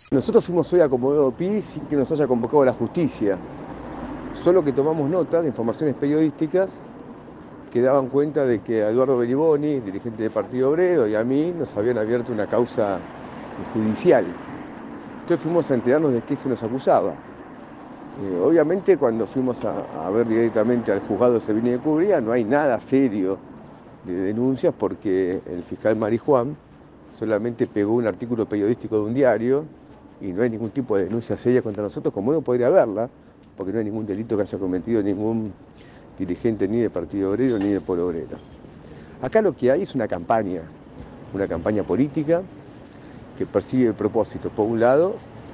Nosotros fuimos hoy a Comodoro Pi sin que nos haya convocado la justicia, solo que tomamos nota de informaciones periodísticas que daban cuenta de que a Eduardo Beliboni, dirigente del Partido Obrero, y a mí nos habían abierto una causa judicial. Entonces fuimos a enterarnos de qué se nos acusaba. Obviamente cuando fuimos a ver directamente al juzgado de Sevilla de Cubría no hay nada serio de denuncias porque el fiscal Marijuán solamente pegó un artículo periodístico de un diario y no hay ningún tipo de denuncia seria contra nosotros, como no podría haberla, porque no hay ningún delito que haya cometido ningún dirigente ni del Partido Obrero ni del Pueblo Obrero. Acá lo que hay es una campaña política que persigue el propósito, por un lado,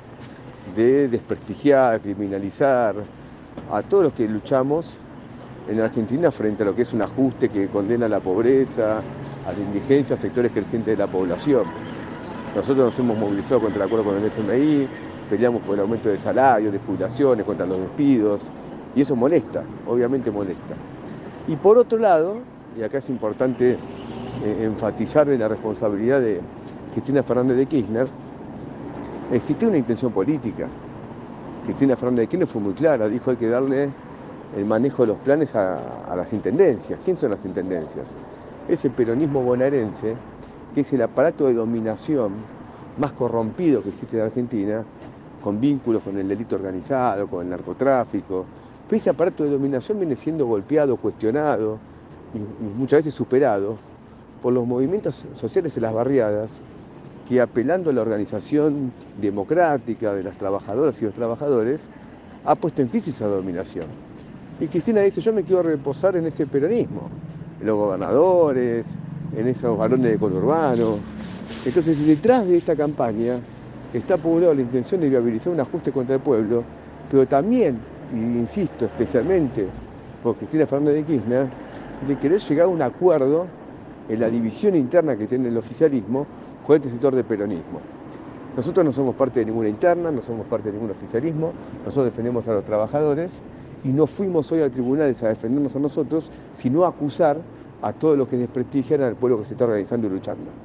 de desprestigiar, criminalizar a todos los que luchamos en Argentina frente a lo que es un ajuste que condena a la pobreza, a la indigencia, a sectores crecientes de la población. Nosotros nos hemos movilizado contra el acuerdo con el FMI, peleamos por el aumento de salarios, de jubilaciones, contra los despidos, y eso molesta, obviamente molesta. Y por otro lado, y acá es importante enfatizar en la responsabilidad de Cristina Fernández de Kirchner, existe una intención política. Cristina Fernández de Kirchner fue muy clara, dijo hay que darle el manejo de los planes a las intendencias. ¿Quién son las intendencias? Es el peronismo bonaerense, que es el aparato de dominación más corrompido que existe en Argentina, con vínculos con el delito organizado, con el narcotráfico. Pero ese aparato de dominación viene siendo golpeado, cuestionado y muchas veces superado por los movimientos sociales de las barriadas, que apelando a la organización democrática de las trabajadoras y los trabajadores, ha puesto en crisis esa dominación. Y Cristina dice, yo me quiero reposar en ese peronismo, en los gobernadores, en esos varones de conurbano. Entonces, detrás de esta campaña está por un lado la intención de viabilizar un ajuste contra el pueblo, pero también, y insisto, especialmente por Cristina Fernández de Kirchner, de querer llegar a un acuerdo en la división interna que tiene el oficialismo con este sector del peronismo. Nosotros no somos parte de ninguna interna, no somos parte de ningún oficialismo, nosotros defendemos a los trabajadores y no fuimos hoy a tribunales a defendernos a nosotros, sino a acusar a todos los que desprestigian al pueblo que se está organizando y luchando.